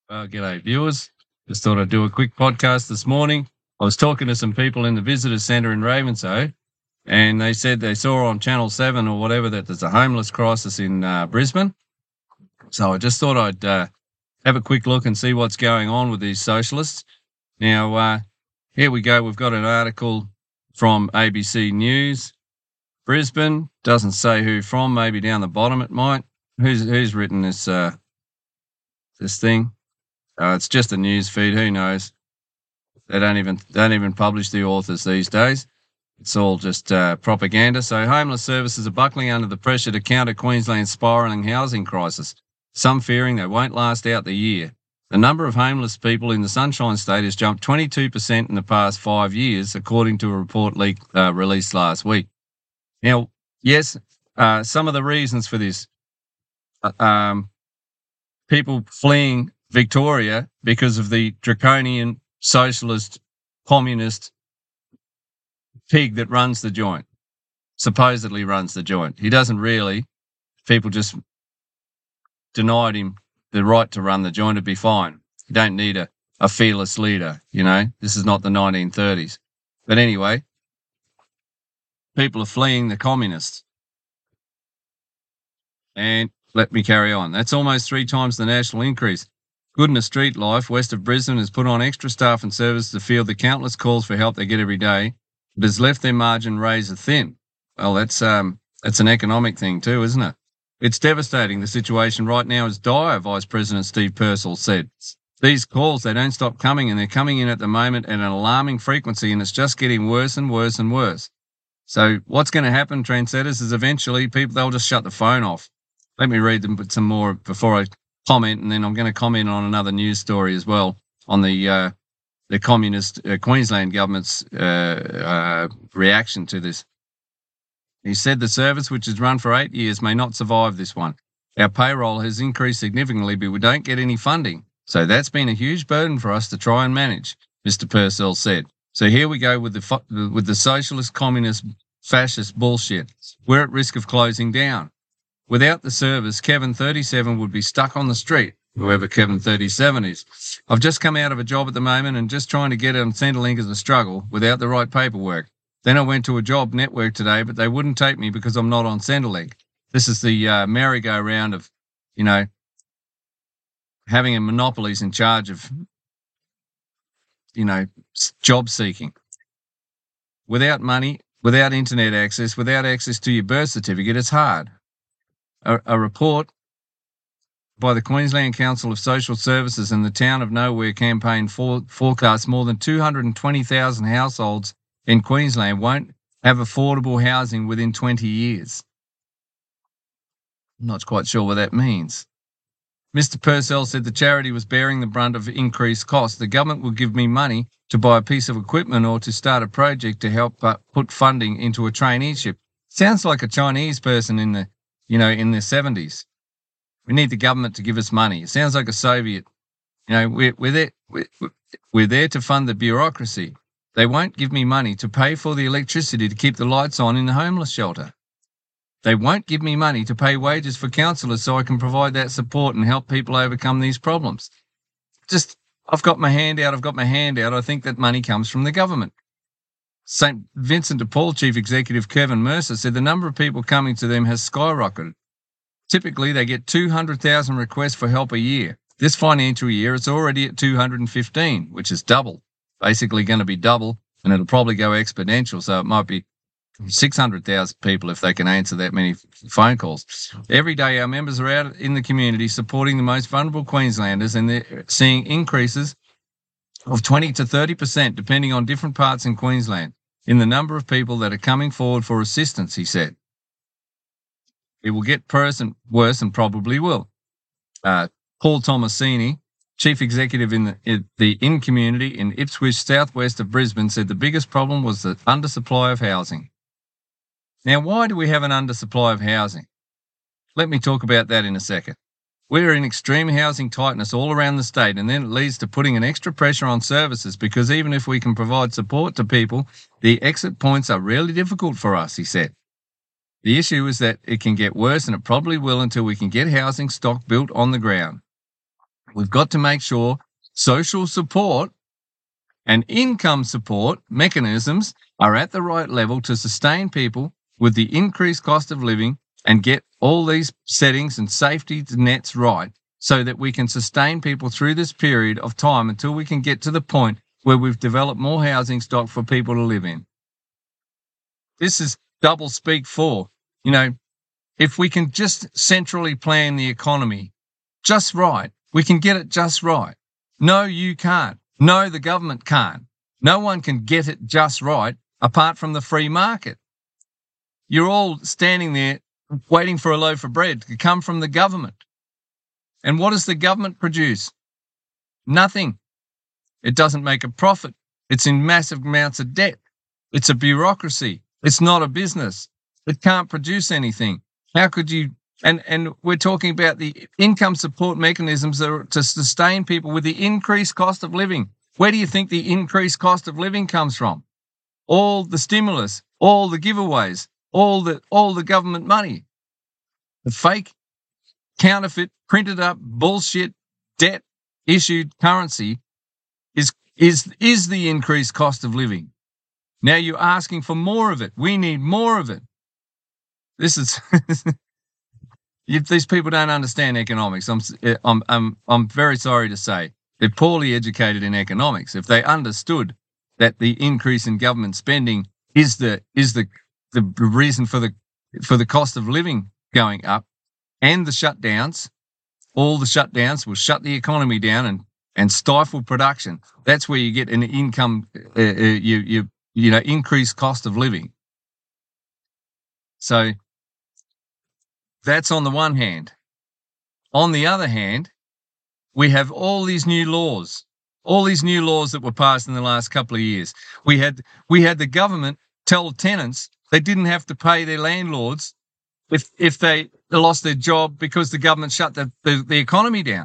G'day, viewers. Just thought I'd do a quick podcast this morning. I was talking to some people in the visitor centre in Ravenshoe, and they said they saw on Channel 7 or whatever that there's a homeless crisis in Brisbane. So I just thought I'd have a quick look and see what's going on with these socialists. Now, here we go. We've got an article from ABC News. Brisbane, doesn't say who from, maybe down the bottom it might. Who's written this thing? It's just a news feed. Who knows? They don't even publish the authors these days. It's all just propaganda. So homeless services are buckling under the pressure to counter Queensland's spiralling housing crisis, some fearing they won't last out the year. The number of homeless people in the Sunshine State has jumped 22% in the past 5 years, according to a report released last week. Now, yes, some of the reasons for this, people fleeing Victoria because of the draconian socialist communist pig that runs the joint, supposedly runs the joint. He doesn't really. People just denied him the right to run the joint. It'd be fine. You don't need a fearless leader, you know. This is not the 1930s. But anyway, people are fleeing the communists. And let me carry on. That's almost 3 times the national increase. Goodness Street Life, west of Brisbane, has put on extra staff and service to field the countless calls for help they get every day, but has left their margin razor thin. Well, that's an economic thing too, isn't it? It's devastating. The situation right now is dire, Vice President Steve Purcell said. These calls, they don't stop coming, and they're coming in at the moment at an alarming frequency, and it's just getting worse and worse and worse. So what's going to happen, trendsetters, is eventually they'll just shut the phone off. Let me read them some more before I comment, and then I'm going to comment on another news story as well on the communist Queensland government's reaction to this. He said the service, which has run for 8 years, may not survive this one. Our payroll has increased significantly, but we don't get any funding. So that's been a huge burden for us to try and manage, Mr. Purcell said. So here we go with the socialist, communist, fascist bullshit. We're at risk of closing down. Without the service, Kevin, 37, would be stuck on the street, whoever Kevin, 37 is. I've just come out of a job at the moment and just trying to get on Centrelink is a struggle without the right paperwork. Then I went to a job network today, but they wouldn't take me because I'm not on Centrelink. This is the merry-go-round of, you know, having a monopolies in charge of, you know, job seeking. Without money, without internet access, without access to your birth certificate, it's hard. A report by the Queensland Council of Social Services and the Town of Nowhere campaign forecasts more than 220,000 households in Queensland won't have affordable housing within 20 years. I'm not quite sure what that means. Mr. Purcell said the charity was bearing the brunt of increased costs. The government will give me money to buy a piece of equipment or to start a project to help put funding into a traineeship. Sounds like a Chinese person in the 70s. We need the government to give us money. It sounds like a Soviet. You know, we're there to fund the bureaucracy. They won't give me money to pay for the electricity to keep the lights on in the homeless shelter. They won't give me money to pay wages for counsellors so I can provide that support and help people overcome these problems. I've got my hand out. I think that money comes from the government. St. Vincent de Paul Chief Executive Kevin Mercer said the number of people coming to them has skyrocketed. Typically, they get 200,000 requests for help a year. This financial year, it's already at 215, which is double. Basically going to be double, and it'll probably go exponential, so it might be 600,000 people if they can answer that many phone calls. Every day, our members are out in the community supporting the most vulnerable Queenslanders, and they're seeing increases of 20 to 30%, depending on different parts in Queensland, in the number of people that are coming forward for assistance, he said. It will get worse and probably will. Paul Tomasini, Chief Executive in the In Community in Ipswich, southwest of Brisbane, said the biggest problem was the undersupply of housing. Now, why do we have an undersupply of housing? Let me talk about that in a second. We're in extreme housing tightness all around the state, and then it leads to putting an extra pressure on services because even if we can provide support to people, the exit points are really difficult for us, he said. The issue is that it can get worse, and it probably will until we can get housing stock built on the ground. We've got to make sure social support and income support mechanisms are at the right level to sustain people with the increased cost of living and get all these settings and safety nets right so that we can sustain people through this period of time until we can get to the point where we've developed more housing stock for people to live in. This is double speak for, if we can just centrally plan the economy just right, we can get it just right. No, you can't. No, the government can't. No one can get it just right apart from the free market. You're all standing there waiting for a loaf of bread to come from the government. And what does the government produce? Nothing. It doesn't make a profit. It's in massive amounts of debt. It's a bureaucracy. It's not a business. It can't produce anything. How could you? And we're talking about the income support mechanisms that are to sustain people with the increased cost of living. Where do you think the increased cost of living comes from? All the stimulus, all the giveaways, all the government money. The fake, counterfeit, printed up, bullshit, debt issued currency is the increased cost of living. Now you're asking for more of it. We need more of it. This is if these people don't understand economics, I'm very sorry to say they're poorly educated in economics. If they understood that the increase in government spending is the reason for the cost of living going up, and the shutdowns, all the shutdowns will shut the economy down and stifle production. That's where you get an income, increased cost of living. So that's on the one hand. On the other hand, we have all these new laws that were passed in the last couple of years. We had the government tell tenants they didn't have to pay their landlords if they lost their job because the government shut the economy down.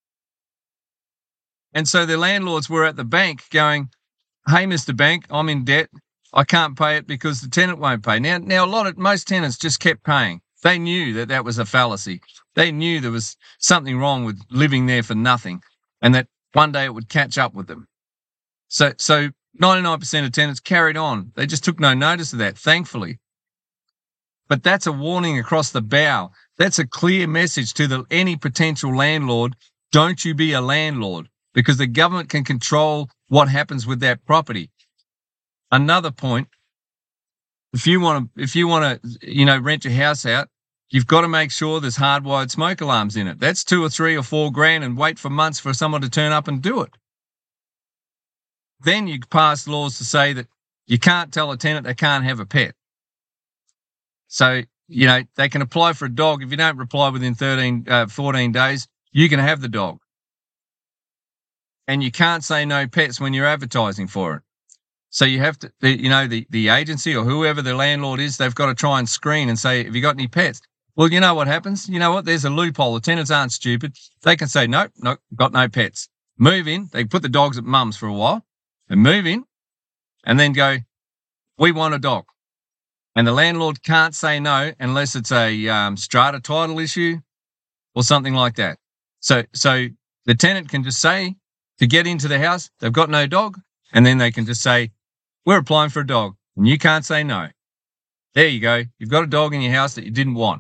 And so the landlords were at the bank going, "Hey, Mr. Bank, I'm in debt. I can't pay it because the tenant won't pay." Now most tenants just kept paying. They knew that was a fallacy. They knew there was something wrong with living there for nothing, and that one day it would catch up with them. So 99% of tenants carried on. They just took no notice of that, thankfully. But that's a warning across the bow. That's a clear message to any potential landlord. Don't you be a landlord, because the government can control what happens with that property. Another point, if you want to, rent your house out, you've got to make sure there's hardwired smoke alarms in it. That's $2 or $3 or $4 grand, and wait for months for someone to turn up and do it. Then you pass laws to say that you can't tell a tenant they can't have a pet. So, they can apply for a dog. If you don't reply within 14 days, you can have the dog. And you can't say no pets when you're advertising for it. So you have to, the agency or whoever the landlord is, they've got to try and screen and say, "Have you got any pets?" Well, you know what happens? You know what? There's a loophole. The tenants aren't stupid. They can say, "Nope, got no pets." Move in. They put the dogs at mum's for a while and move in and then go, "We want a dog." And the landlord can't say no unless it's a strata title issue or something like that. So the tenant can just say to get into the house, they've got no dog, and then they can just say, "We're applying for a dog," and you can't say no. There you go. You've got a dog in your house that you didn't want.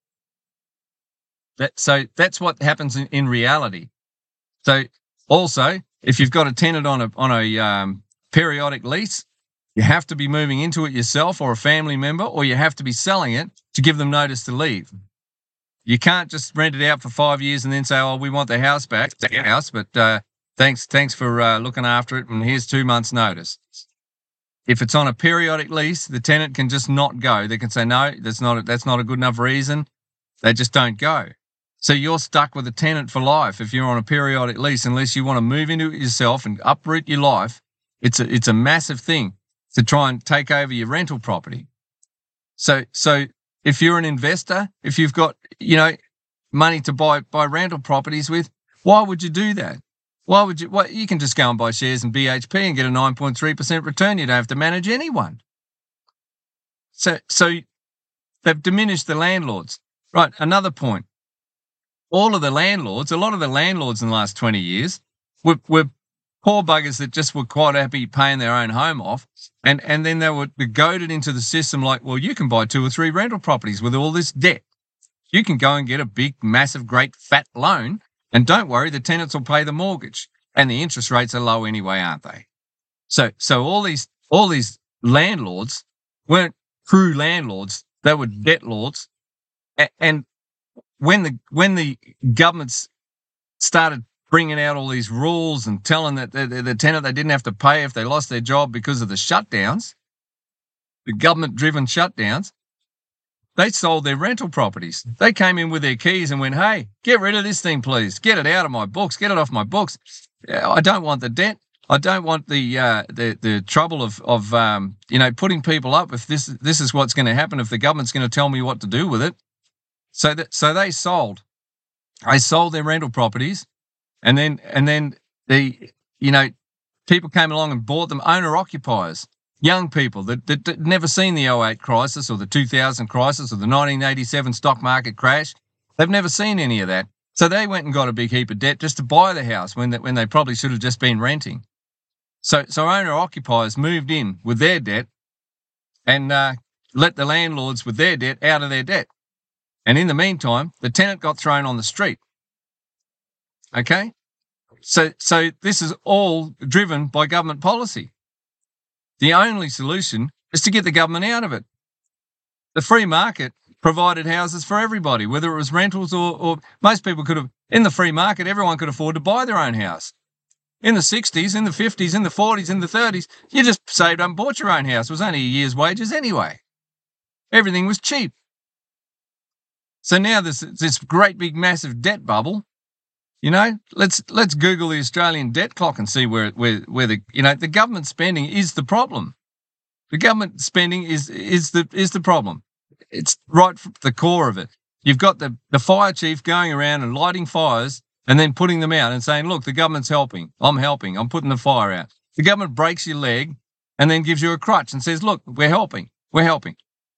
So that's what happens in reality. So also, if you've got a tenant on a periodic lease, you have to be moving into it yourself or a family member, or you have to be selling it to give them notice to leave. You can't just rent it out for 5 years and then say, "Oh, we want the house back." It's a house, but thanks for looking after it, and here's 2 months' notice. If it's on a periodic lease, the tenant can just not go. They can say, "No, that's not a good enough reason." They just don't go. So you're stuck with a tenant for life if you're on a periodic lease, unless you want to move into it yourself and uproot your life. It's a massive thing to try and take over your rental property. So if you're an investor, if you've got, money to buy rental properties with, why would you do that? Why would you? You can just go and buy shares in BHP and get a 9.3% return. You don't have to manage anyone. So they've diminished the landlords. Right, another point. all of the landlords, a lot of the landlords in the last 20 years were poor buggers that just were quite happy paying their own home off. And then they were goaded into the system like, well, you can buy 2 or 3 rental properties with all this debt. You can go and get a big, massive, great, fat loan, and don't worry, the tenants will pay the mortgage. And the interest rates are low anyway, aren't they? So all these landlords weren't true landlords; they were debt lords. And when the governments started bringing out all these rules and telling that the tenant they didn't have to pay if they lost their job because of the shutdowns, the government-driven shutdowns, they sold their rental properties. They came in with their keys and went, "Hey, get rid of this thing, please. Get it out of my books. Get it off my books. I don't want the debt. I don't want the trouble of putting people up if this is what's going to happen if the government's going to tell me what to do with it." So they sold. I sold their rental properties, and then people came along and bought them, owner occupiers, young people that never seen the 2008 crisis or the 2000 crisis or the 1987 stock market crash. They've never seen any of that. So they went and got a big heap of debt just to buy the house when they probably should have just been renting. So owner occupiers moved in with their debt and let the landlords with their debt out of their debt. And in the meantime, the tenant got thrown on the street. Okay? So this is all driven by government policy. The only solution is to get the government out of it. The free market provided houses for everybody, whether it was rentals or most people could have, in the free market, everyone could afford to buy their own house. In the 60s, in the 50s, in the 40s, in the 30s, you just saved up and bought your own house. It was only a year's wages anyway. Everything was cheap. So now this great big massive debt bubble, let's Google the Australian debt clock and see where the government spending is the problem. The government spending is the problem. It's right from the core of it. You've got the fire chief going around and lighting fires and then putting them out and saying, look, the government's helping. I'm helping. I'm putting the fire out. The government breaks your leg and then gives you a crutch and says, look, we're helping. We're helping.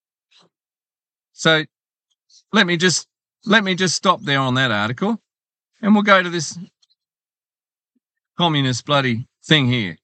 So let me just stop there on that article and we'll go to this communist bloody thing here.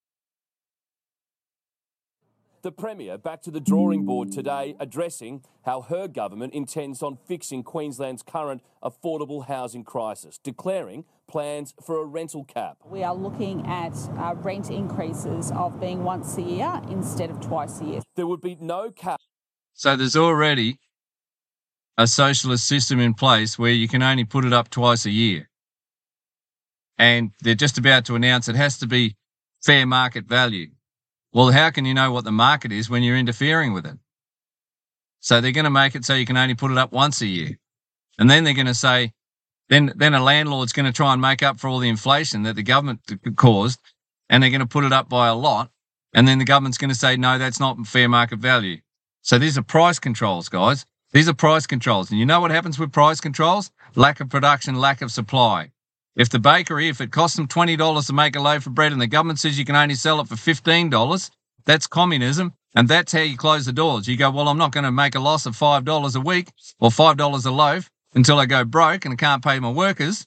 The Premier back to the drawing board today, addressing how her government intends on fixing Queensland's current affordable housing crisis, declaring plans for a rental cap. We are looking at rent increases of being once a year instead of twice a year. There would be no cap. So there's already a socialist system in place where you can only put it up twice a year. And they're just about to announce it has to be fair market value. Well, how can you know what the market is when you're interfering with it? So they're going to make it so you can only put it up once a year. And then they're going to say, then a landlord's going to try and make up for all the inflation that the government caused, and they're going to put it up by a lot. And then the government's going to say, no, that's not fair market value. So these are price controls, guys. These are price controls. And you know what happens with price controls? Lack of production, lack of supply. If the bakery, if it costs them $20 to make a loaf of bread and the government says you can only sell it for $15, that's communism, and that's how you close the doors. You go, well, I'm not going to make a loss of $5 a week or $5 a loaf until I go broke and I can't pay my workers,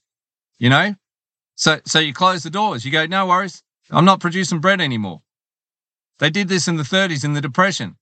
So you close the doors. You go, no worries, I'm not producing bread anymore. They did this in the 30s in the Depression.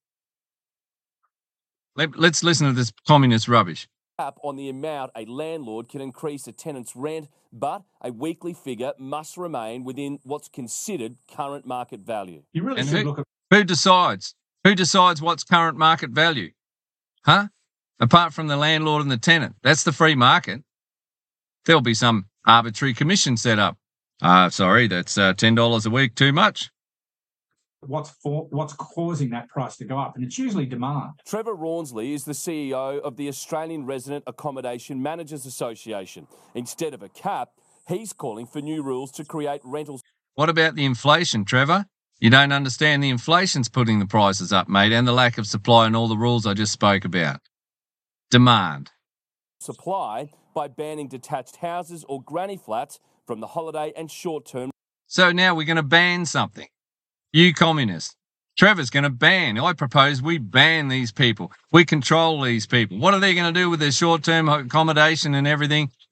Let's listen to this communist rubbish. On the amount a landlord can increase a tenant's rent, but a weekly figure must remain within what's considered current market value. You really should look at who decides? Who decides what's current market value? Huh? Apart from the landlord and the tenant. That's the free market. There'll be some arbitrary commission set up. Sorry, that's $10 a week too much. what's causing that price to go up, and it's usually demand. Trevor Rawnsley is the CEO of the Australian Resident Accommodation Managers Association. Instead of a cap, he's calling for new rules to create rentals. What about the inflation, Trevor? You don't understand the inflation's putting the prices up, mate, and the lack of supply and all the rules I just spoke about. Demand. Supply by banning detached houses or granny flats from the holiday and short-term. So now we're going to ban something. You communists. Trevor's going to ban. I propose we ban these people. We control these people. What are they going to do with their short-term accommodation and everything?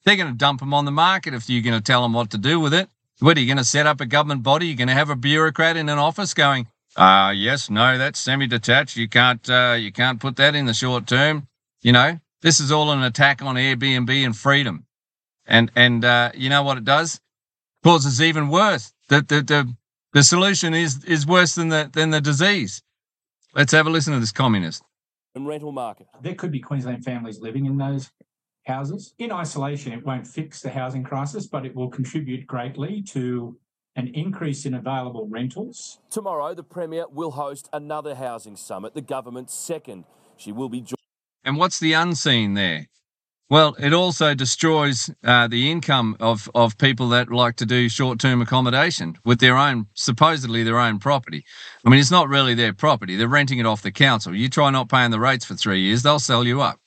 They're going to dump them on the market if you're going to tell them what to do with it. What, are you going to set up a government body? You're going to have a bureaucrat in an office going, yes, no, that's semi-detached. You can't put that in the short term. You know, this is all an attack on Airbnb and freedom. And you know what it does? Causes even worse. The solution is worse than the disease. Let's have a listen to this communist. And rental market. There could be Queensland families living in those houses. In isolation, it won't fix the housing crisis, but it will contribute greatly to an increase in available rentals. Tomorrow, the Premier will host another housing summit, the government's second. She will be joined. And what's the unseen there? Well, it also destroys the income of people that like to do short-term accommodation with supposedly their own property. I mean, it's not really their property. They're renting it off the council. You try not paying the rates for 3 years, they'll sell you up.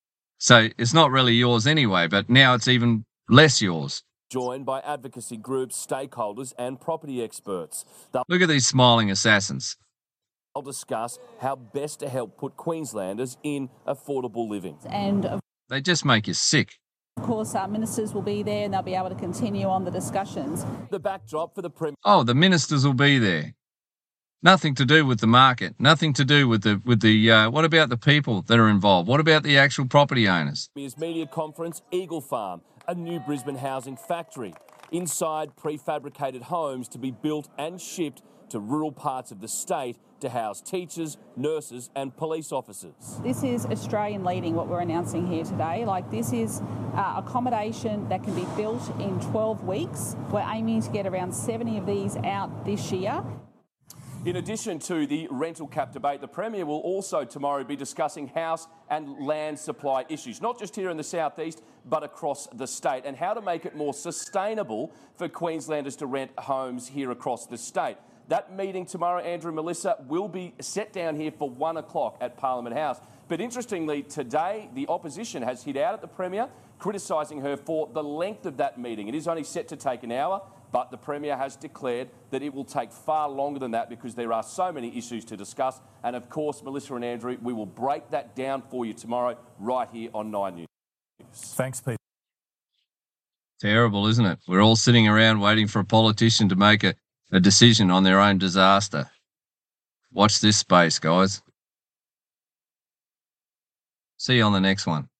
So it's not really yours anyway, but now it's even less yours. Joined by advocacy groups, stakeholders and property experts. Look at these smiling assassins. They'll discuss how best to help put Queenslanders in affordable living. And they just make you sick. of course, our ministers will be there and they'll be able to continue on the discussions. The backdrop for the Premier. Oh, the ministers will be there. Nothing to do with the market. Nothing to do with the. What about the people that are involved? What about the actual property owners? Media conference, Eagle Farm, a new Brisbane housing factory. Inside, prefabricated homes to be built and shipped to rural parts of the state to house teachers, nurses and police officers. This is Australian leading, what we're announcing here today. Like, this is accommodation that can be built in 12 weeks. We're aiming to get around 70 of these out this year. In addition to the rental cap debate, the Premier will also tomorrow be discussing house and land supply issues, not just here in the southeast, but across the state, and how to make it more sustainable for Queenslanders to rent homes here across the state. That meeting tomorrow, Andrew and Melissa, will be set down here for 1 o'clock at Parliament House. But interestingly, today, the opposition has hit out at the Premier, criticising her for the length of that meeting. It is only set to take an hour, but the Premier has declared that it will take far longer than that because there are so many issues to discuss. And of course, Melissa and Andrew, we will break that down for you tomorrow right here on 9 News. Thanks, Pete. Terrible, isn't it? We're all sitting around waiting for a politician to make a decision on their own disaster. Watch this space, guys. See you on the next one.